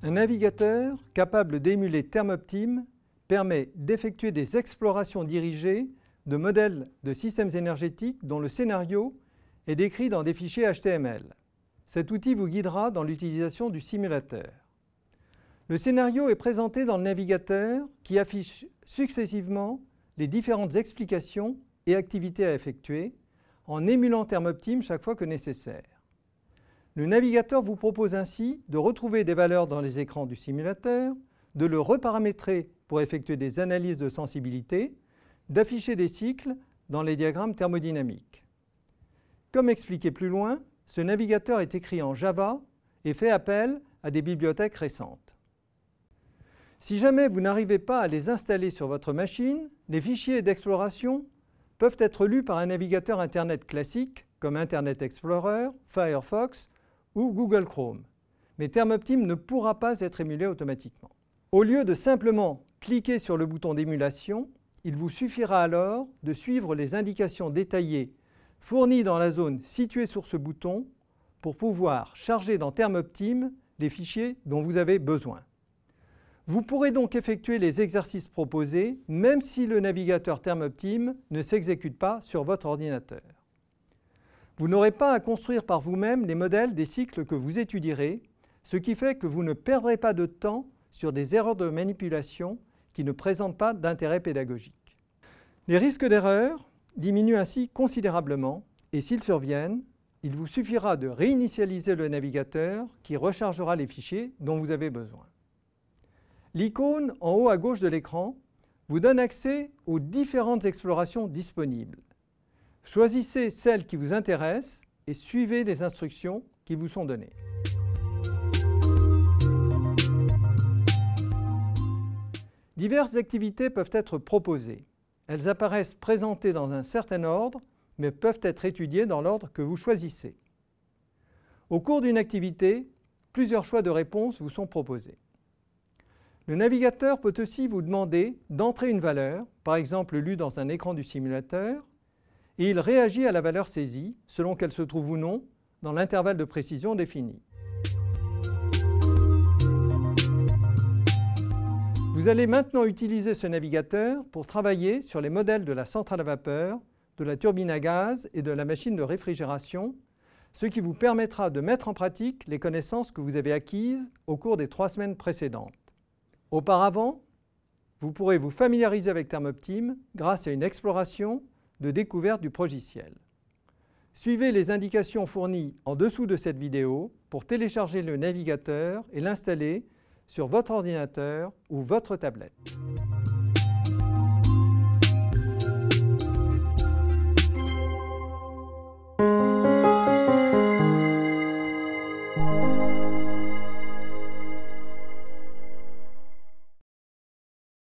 Un navigateur capable d'émuler Thermoptime permet d'effectuer des explorations dirigées de modèles de systèmes énergétiques dont le scénario est décrit dans des fichiers HTML. Cet outil vous guidera dans l'utilisation du simulateur. Le scénario est présenté dans le navigateur qui affiche successivement les différentes explications et activités à effectuer en émulant Thermoptime chaque fois que nécessaire. Le navigateur vous propose ainsi de retrouver des valeurs dans les écrans du simulateur, de le reparamétrer pour effectuer des analyses de sensibilité, d'afficher des cycles dans les diagrammes thermodynamiques. Comme expliqué plus loin, ce navigateur est écrit en Java et fait appel à des bibliothèques récentes. Si jamais vous n'arrivez pas à les installer sur votre machine, les fichiers d'exploration peuvent être lus par un navigateur Internet classique comme Internet Explorer, Firefox ou Google Chrome. Mais Thermoptime ne pourra pas être émulé automatiquement. Au lieu de simplement cliquer sur le bouton d'émulation, il vous suffira alors de suivre les indications détaillées fournies dans la zone située sur ce bouton pour pouvoir charger dans Thermoptime les fichiers dont vous avez besoin. Vous pourrez donc effectuer les exercices proposés même si le navigateur Thermoptime ne s'exécute pas sur votre ordinateur. Vous n'aurez pas à construire par vous-même les modèles des cycles que vous étudierez, ce qui fait que vous ne perdrez pas de temps sur des erreurs de manipulation qui ne présentent pas d'intérêt pédagogique. Les risques d'erreur diminuent ainsi considérablement et s'ils surviennent, il vous suffira de réinitialiser le navigateur qui rechargera les fichiers dont vous avez besoin. L'icône en haut à gauche de l'écran vous donne accès aux différentes explorations disponibles. Choisissez celle qui vous intéresse et suivez les instructions qui vous sont données. Diverses activités peuvent être proposées. Elles apparaissent présentées dans un certain ordre, mais peuvent être étudiées dans l'ordre que vous choisissez. Au cours d'une activité, plusieurs choix de réponses vous sont proposés. Le navigateur peut aussi vous demander d'entrer une valeur, par exemple lue dans un écran du simulateur, et il réagit à la valeur saisie, selon qu'elle se trouve ou non, dans l'intervalle de précision défini. Vous allez maintenant utiliser ce navigateur pour travailler sur les modèles de la centrale à vapeur, de la turbine à gaz et de la machine de réfrigération, ce qui vous permettra de mettre en pratique les connaissances que vous avez acquises au cours des 3 semaines précédentes. Auparavant, vous pourrez vous familiariser avec Thermoptime grâce à une exploration de découverte du progiciel. Suivez les indications fournies en dessous de cette vidéo pour télécharger le navigateur et l'installer sur votre ordinateur ou votre tablette.